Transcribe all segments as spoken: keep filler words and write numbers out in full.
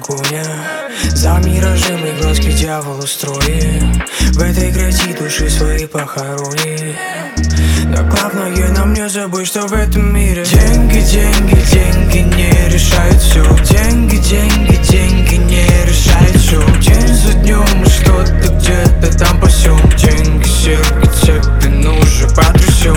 погоня за миражем, и глазки дьяволу строит. В этой грязи души свои похорони. Но главное нам не забыть, что в этом мире деньги, деньги, деньги не решают все. Деньги, деньги, деньги не решают все. День за днем мы что-то где-то там пасем. Деньги, сердце, цепи, ну же потрясем.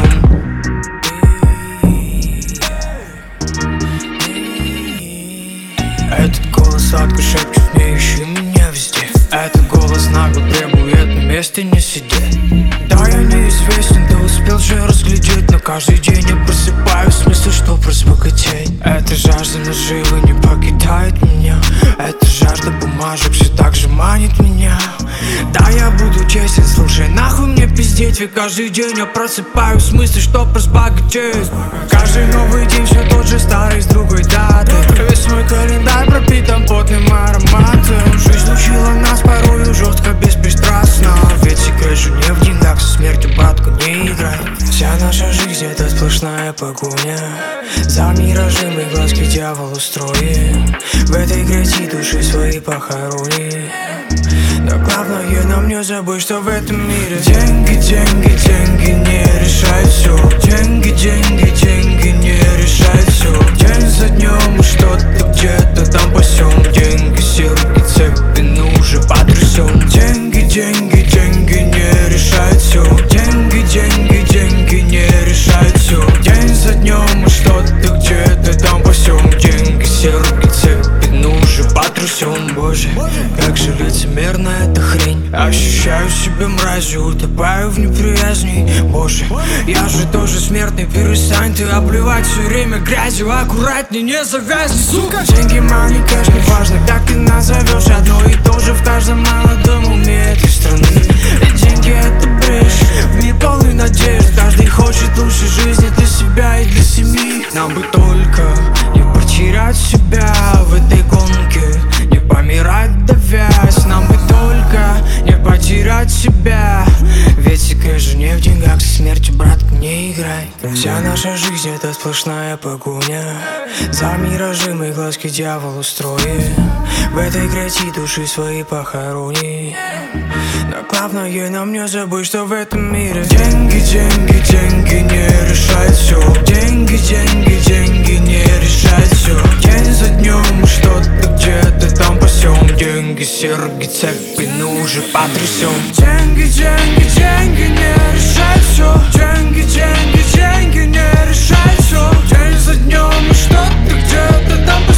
Этот голос сладко шепчет мне: ищи меня везде. Этот голос нагло требует на месте не сидеть. Да, я неизвестен, ты успел же разглядеть. Но каждый день я просыпаюсь в смысле, чтоб разбогатеть. Эта жажда наживы не покидает меня. Эта жажда бумажек все так же манит меня. Да, я буду честен, слушай, нахуй мне пиздеть. Ведь каждый день я просыпаюсь в смысле, чтоб разбогатеть. Каждый новый день все тот же старый с другой даты. Весь мой календарь пропитан потным ароматом. Жизнь учила нас порою жестко, беспристрастно. Ведь секрет же не в деньгах, со смертью, братку, не играй. Вся наша жизнь это сплошная погоня за миражем, и глазки дьяволу строит. В этой грязи души свои похорони. Но главное нам не забыть, что в этом мире деньги, деньги, деньги не решают все. Деньги, деньги, деньги не решают все. День за днем мы что-то где-то там пасем. Деньги, сердце, цепи, ну же потрясем. Деньги, деньги, деньги не решают все. Деньги, деньги, деньги не решают все. День за днем мы что-то где-то там пасем. Деньги, сердце, цепи, ну же потрясем. Боже, как же лицемерна эта хрень. Ощущаю себя мразью, утопаю в неприязни. Боже, я же тоже смертный, перестань ты обливать все время грязью. Аккуратней, не завязни, сука. Деньги, money, кэш, неважно, как ты назовешь. Одно и то же в каждом молодом уме этой страны. И деньги это брешь, в мир полный надежд. Каждый хочет лучшей жизни для себя и для семьи. Нам бы только не потерять себя в этой гонке, не помирать давясь. Нам бы только не потерять себя. Ведь секрет же не в деньгах, со смертью, братка, не играй. Вся наша жизнь это сплошная погоня за миражем, и глазки дьяволу строит. В этой грязи души свои похорони. Но главное нам не забыть, что в этом мире деньги, деньги, деньги не решают все. Деньги, деньги, деньги не решают все. День за днем мы что-то где-то там пасем. Деньги, сердце, цепи, ну уже потрясем. Деньги, деньги, деньги не решают все. Деньги, деньги, деньги не решают все. День за днем мы что-то где-то там пасем.